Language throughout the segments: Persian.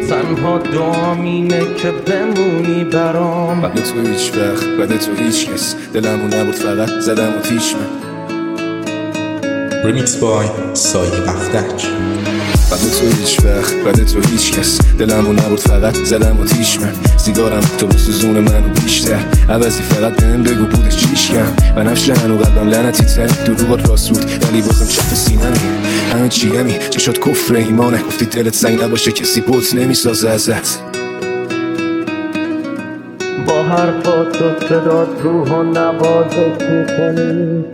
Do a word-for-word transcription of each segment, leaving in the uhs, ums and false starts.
تنها دعام اینه که بمونی برام. بعد تو هیچ وقت، بعد تو هیچ کس، دلمو نبود فقط زدم و تیش من. ریمیکس بای سایه بختک. بعد تو هیچ وقت، بعد تو هیچ کس، دلمو نبود فقط زدم و تیش من. سیگارم تو بسوزون منو بیشتر، عوضی فقط بهم بگو بودش چیش کم. و نفش هنو قلبم لعنتی تر، دروغات راست بود ولی بازم چپ سینمی. همه چی همی چشات کفر ایمانه، گفتی دلت سنگ نباشه کسی بوت نمیسازه ازت. با حرفات و صدات روح و نوازش میکنی.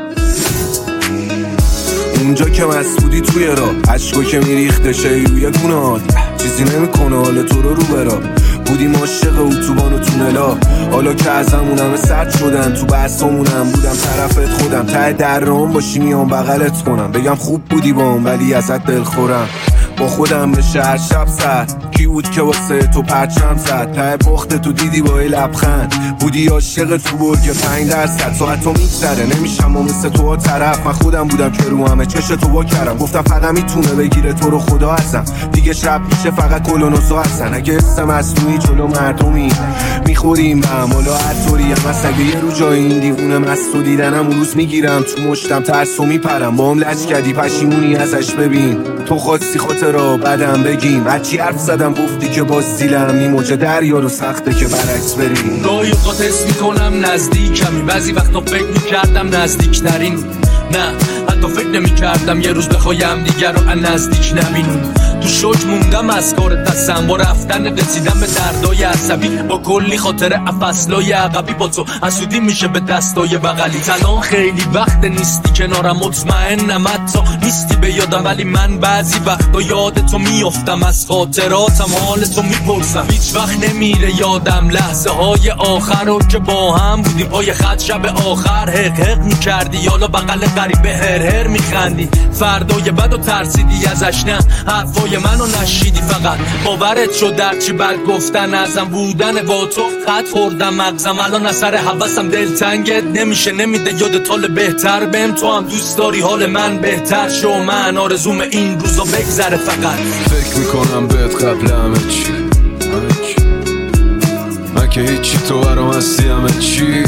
اونجا که مست بودی توی راه، عشقو که میریخته شی روی گونهات، چیزی نمیکنه حال تو رو رو برا. بودیم عاشق اتوبان و تونلا، حالا که ازمون همه سد شدن. تو بحثامونم بودم طرفت خودم، ته درام باشی میام بغلت کنم، بگم خوب بودی بام ولی ازت دلخورم. با خودم به شهر شب زد، کی بود که واسه تو پرچم زد. ته پخت تو دیدی با لبخند، بودی عاشق تو برگ پنج درصد. ساعت تو میگذره نمیشم و مثل تو ها طرف. من خودم بودم که رو همه چش تو با کردم، گفتم فقط میتونه بگیره تو رو خدا ازم. دیگه شب میشه فقط کلونوسو هستن. اگه اسم مصنوعی جلو مردمی میخوریم به هم، حالا هر طوری هم هست. اگه یه رو جای این دیوونه مستو دیدنم اون روز میگیرم تو مشتم ترسو میپرم. با هم لج کردی پشیمونی ازش ببین، تو خواستی خاطرا بعدم بگیم. هرچی حرف زدم گفتی که باز دیلم این موج دریا رو سخته که برعکس بریم. گاهی اوقات حس میکنم نزدیکمی، بعضی وقتا فکر میکردم نزدیکترین. نه حتی فکر نمیکردم یه روز بخوایم دیگر رو نزدیک نبینیم. تو شوک موندم از کار دستم، با رفتن رسیدم به دردای عصبی. با کلی خاطر افصلای عقبی، با تو حسودی میشه به دستای بغلی. الان خیلی وقت نیستی کنارم، مطمئنم حتی نیستی به یادم، ولی من بعضی وقتا یاد تو میافتم. از خاطراتم حال تو میپرسم، هیچ وقت نمیره یادم لحظه های آخر رو که با هم بودیم. پای خط شب آخر حق حق میکردی، یالا بغل غریبه هر هر میخندی. فردای بد و ترسیدی ازش، نه حرفای منو نشیدی. فقط باورت شد در چی بد گفتن ازم بودن با تو خط خوردم مغزم. الان اثر حواسم دلتنگت نمیشه، نمیده یاد حال بهتر بهم. تو هم دوست داری حال من بهتر شو، من آرزوم این روزا بگذره. فقط فکر میکنم بهت قبل همه چی، همه چی من که هیچی، تو برام هستی همه چی.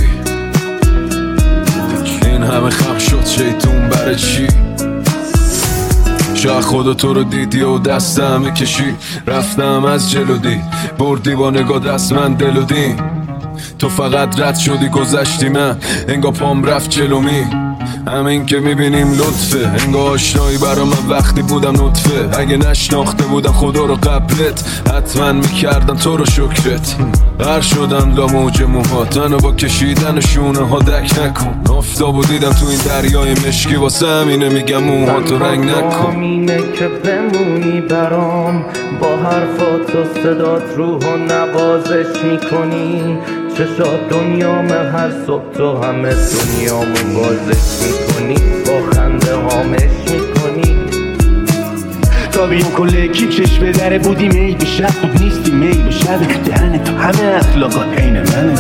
این همه خم شد شیطون برای چی؟ شاید خدا تو رو دیدی و دست همه کشی. رفتم از جلو دی بردی با نگاه دست من دل و دی. تو فقط رد شدی گذشتی، من انگا پام رفت جلو می. همین که میبینیم لطفه، انگا آشنایی برا من وقتی بودم نطفه. اگه نشناخته بودم خدا رو قبلت، حتما میکردم تو رو شکرت. غر شدم لا موج موهات، منو با کشیدن شونه ها دک نکن. آفتابو دیدم تو این دریای مشکی، واسه همینه میگم موهاتو رنگ نکن. اینه که بمونی برام، با حرفات و صدات روح و نوازش میکنی. چشات دنیام هر صبح تو همه دنیامو بازش میکنی. با خنده هامش میکنی. تا بیام کل کی چشم به دره بودی می به شب بود نیستی می به شب. دهن تو همه اخلاقات عین منه.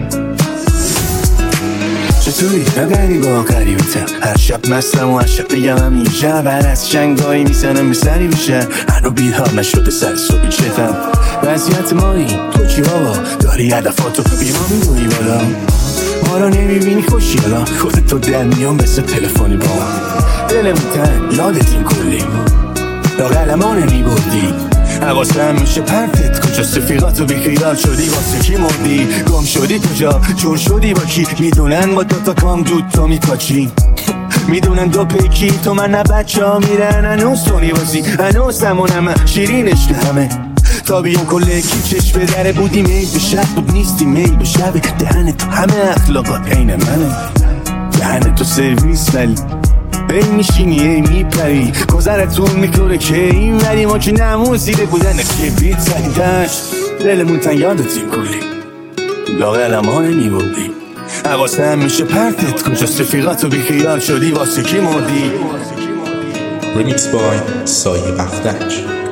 چطوری؟ نگری با قریبتم، هر شب مستم و هر شب بگم همین شب. هر از شنگایی میزنم به سری میشه، هنو بیدار نشده سر صبحی چتم. وضعیت مایی تو چی بابا؟ داری هدفاتو بیما میدونی بالا، ما رو نمیبینی خوشی حالا. خودتو در میام مثل تلفنی با دلمون تن یادت این کلی لاغلمان میبردی. حواسم میشه پرتت کجاست، رفیقاتو بیخیال شدی واسه کی مردی. گم شدی کجا، جور شدی با کی، میدونن با دوتا کام دود تو میکاچی. میدونن دو پیکی تو من نه بچه ها میرن هنوز تو نیوازی. هنوز همونم شیرینش که همه. تا بیام کل کی چشم به دره بودی می به شب بود نیستی می به شب. دهن تو همه اخلاقات عین منه. دهن تو سرویس ولی ای میشینی ای میپری. گذرتون میکنه که این ولی ما که نموزیده بودن که بیت زدیدش. دلمون تن یادت این کلی لاغلم ها نمیبردی. حواسم میشه پرتت کجاست، رفیقاتو بیخیال شدی واسه کی مردی. ریمیکس بای سایه بختک.